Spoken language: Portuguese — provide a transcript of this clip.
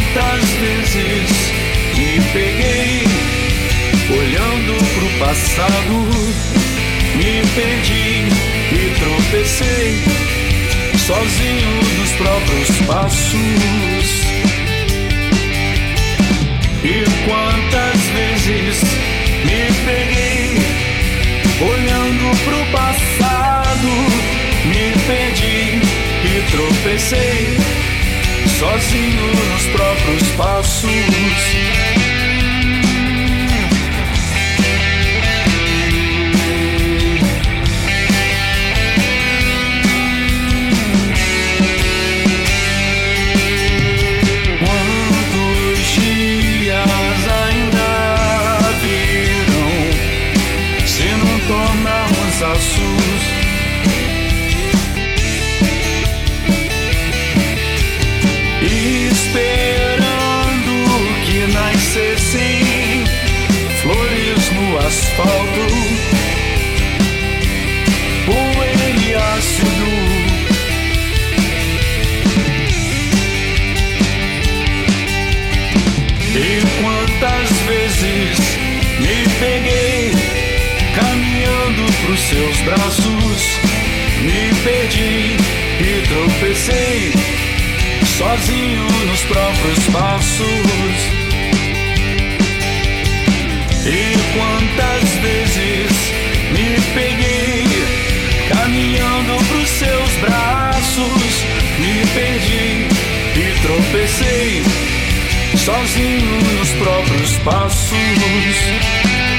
quantas vezes me peguei olhando pro passado, me perdi e tropecei sozinho nos próprios passos. E quantas vezes me peguei olhando pro passado, me perdi e tropecei sozinho nos próprios passos. Esperando que nascessem flores no asfalto, poeira e ácido. E quantas vezes me peguei caminhando pros seus braços, me perdi e tropecei sozinho nos próprios passos. E quantas vezes me peguei caminhando pros seus braços, me perdi e tropecei sozinho nos próprios passos.